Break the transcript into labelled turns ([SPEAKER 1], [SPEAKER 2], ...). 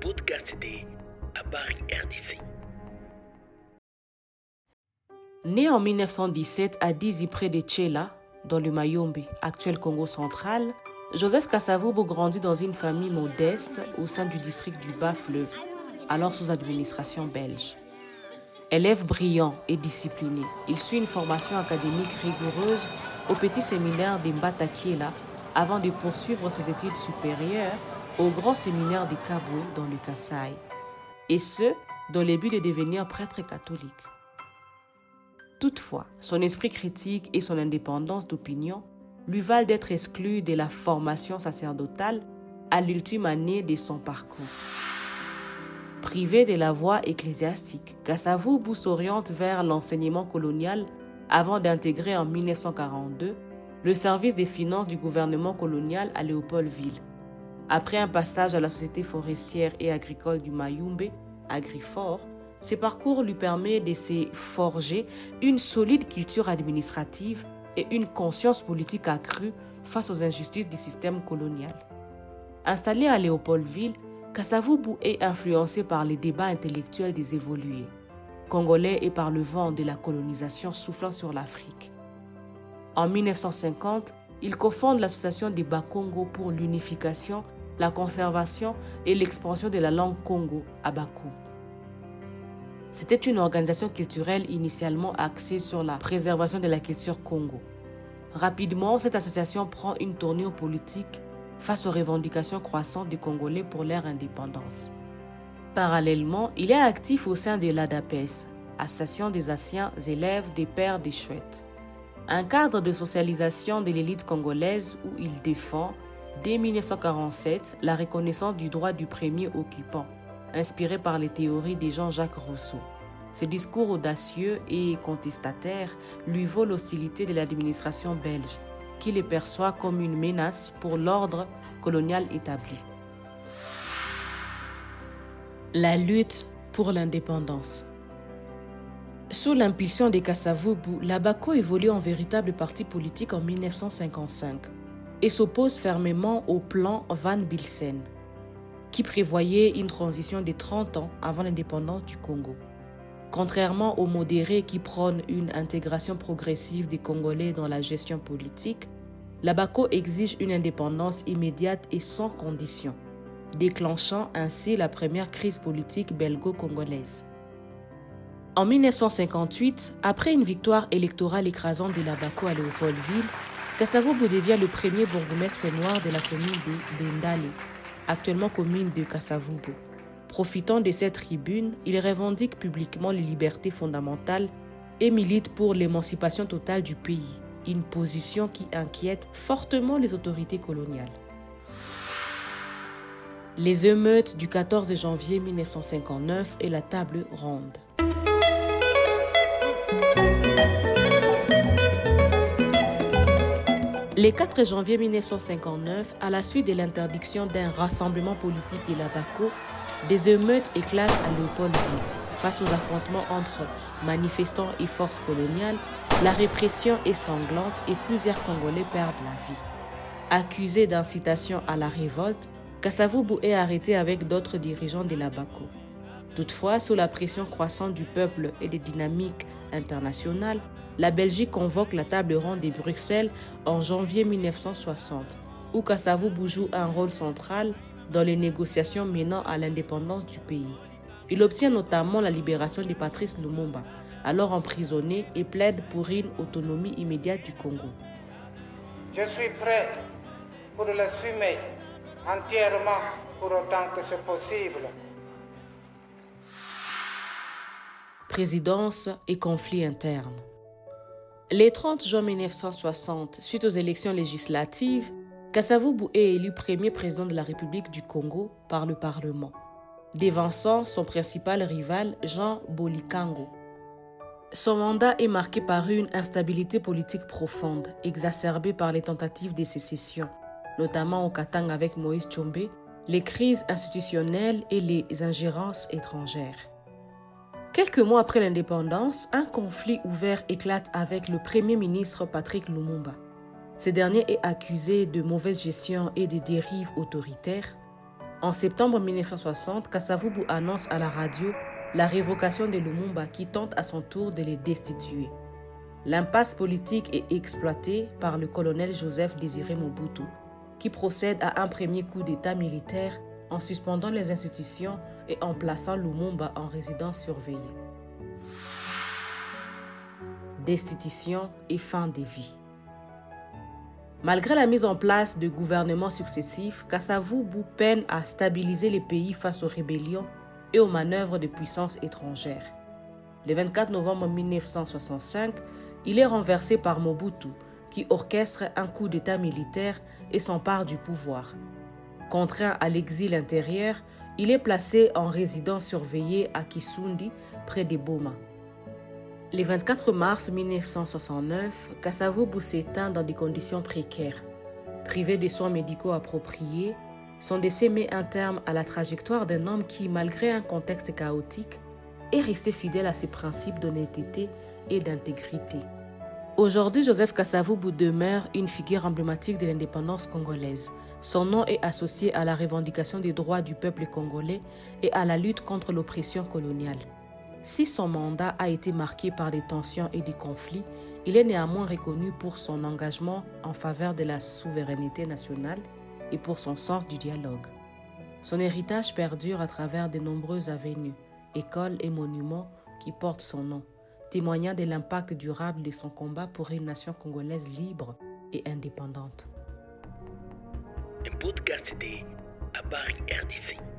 [SPEAKER 1] podcast de Habari RDC.
[SPEAKER 2] Né en 1917 à Dizi près de Tchela, dans le Mayombe, actuel Congo central, Joseph Kasavubu grandit dans une famille modeste au sein du district du Bas-Fleuve, alors sous administration belge. Élève brillant et discipliné, il suit une formation académique rigoureuse au petit séminaire de Mbatakiela avant de poursuivre ses études supérieures au grand séminaire de Kabwe dans le Kasaï, et ce, dans le but de devenir prêtre catholique. Toutefois, son esprit critique et son indépendance d'opinion lui valent d'être exclu de la formation sacerdotale à l'ultime année de son parcours. Privé de la voie ecclésiastique, Kasavubu s'oriente vers l'enseignement colonial avant d'intégrer en 1942 le service des finances du gouvernement colonial à Léopoldville. Après un passage à la Société forestière et agricole du Mayombe, Agrifor, ce parcours lui permet de se forger une solide culture administrative et une conscience politique accrue face aux injustices du système colonial. Installé à Léopoldville, Kasavubu est influencé par les débats intellectuels des évolués congolais et par le vent de la colonisation soufflant sur l'Afrique. En 1950, il cofonde l'association des Bakongo pour l'unification, la conservation et l'expansion de la langue Congo à Bakou. C'était une organisation culturelle initialement axée sur la préservation de la culture Congo. Rapidement, cette association prend une tournure politique face aux revendications croissantes des Congolais pour leur indépendance. Parallèlement, il est actif au sein de l'ADAPES, Association des anciens élèves des pères des Chouettes, un cadre de socialisation de l'élite congolaise où il défend, dès 1947, la reconnaissance du droit du premier occupant, inspiré par les théories de Jean-Jacques Rousseau. Ce discours audacieux et contestataire lui vaut l'hostilité de l'administration belge, qui les perçoit comme une menace pour l'ordre colonial établi. La lutte pour l'indépendance. Sous l'impulsion de Kasavubu, la Bako évolue en véritable parti politique en 1955 et s'oppose fermement au plan Van Bilsen, qui prévoyait une transition de 30 ans avant l'indépendance du Congo. Contrairement aux modérés qui prônent une intégration progressive des Congolais dans la gestion politique, la Bako exige une indépendance immédiate et sans condition, déclenchant ainsi la première crise politique belgo-congolaise. En 1958, après une victoire électorale écrasante de la Bako à Léopoldville, Kasavubu devient le premier bourgmestre noir de la commune de Ndale, actuellement commune de Kasavubu. Profitant de cette tribune, il revendique publiquement les libertés fondamentales et milite pour l'émancipation totale du pays, une position qui inquiète fortement les autorités coloniales. Les émeutes du 14 janvier 1959 et la table ronde. Le 4 janvier 1959, à la suite de l'interdiction d'un rassemblement politique de la Bako, des émeutes éclatent à Léopoldville. Face aux affrontements entre manifestants et forces coloniales, la répression est sanglante et plusieurs Congolais perdent la vie. Accusé d'incitation à la révolte, Kasavubu est arrêté avec d'autres dirigeants de la Bako. Toutefois, sous la pression croissante du peuple et des dynamiques internationales, la Belgique convoque la table ronde de Bruxelles en janvier 1960, où Kasavubu joue un rôle central dans les négociations menant à l'indépendance du pays. Il obtient notamment la libération de Patrice Lumumba, alors emprisonné, et plaide pour une autonomie immédiate du Congo.
[SPEAKER 3] Je suis prêt pour l'assumer entièrement pour autant que c'est possible.
[SPEAKER 2] Présidence et conflits internes. Le 30 juin 1960, suite aux élections législatives, Kasavubu est élu premier président de la République du Congo par le Parlement, dévançant son principal rival Jean Bolikango. Son mandat est marqué par une instabilité politique profonde, exacerbée par les tentatives de sécession, notamment au Katanga avec Moïse Tshombe, les crises institutionnelles et les ingérences étrangères. Quelques mois après l'indépendance, un conflit ouvert éclate avec le premier ministre Patrice Lumumba. Ce dernier est accusé de mauvaise gestion et de dérives autoritaires. En septembre 1960, Kasavubu annonce à la radio la révocation de Lumumba qui tente à son tour de les destituer. L'impasse politique est exploitée par le colonel Joseph Désiré Mobutu, qui procède à un premier coup d'État militaire en suspendant les institutions et en plaçant Lumumba en résidence surveillée. Destitution et fin des vies. Malgré la mise en place de gouvernements successifs, Kasavubu peine à stabiliser les pays face aux rébellions et aux manœuvres de puissances étrangères. Le 24 novembre 1965, il est renversé par Mobutu, qui orchestre un coup d'État militaire et s'empare du pouvoir. Contraint à l'exil intérieur, il est placé en résidence surveillée à Kisundi, près de Boma. Le 24 mars 1969, Kasavubu s'éteint dans des conditions précaires. Privé de soins médicaux appropriés, son décès met un terme à la trajectoire d'un homme qui, malgré un contexte chaotique, est resté fidèle à ses principes d'honnêteté et d'intégrité. Aujourd'hui, Joseph Kasavubu demeure une figure emblématique de l'indépendance congolaise. Son nom est associé à la revendication des droits du peuple congolais et à la lutte contre l'oppression coloniale. Si son mandat a été marqué par des tensions et des conflits, il est néanmoins reconnu pour son engagement en faveur de la souveraineté nationale et pour son sens du dialogue. Son héritage perdure à travers de nombreuses avenues, écoles et monuments qui portent son nom, témoignant de l'impact durable de son combat pour une nation congolaise libre et indépendante.
[SPEAKER 1] Un podcast de Habari RDC.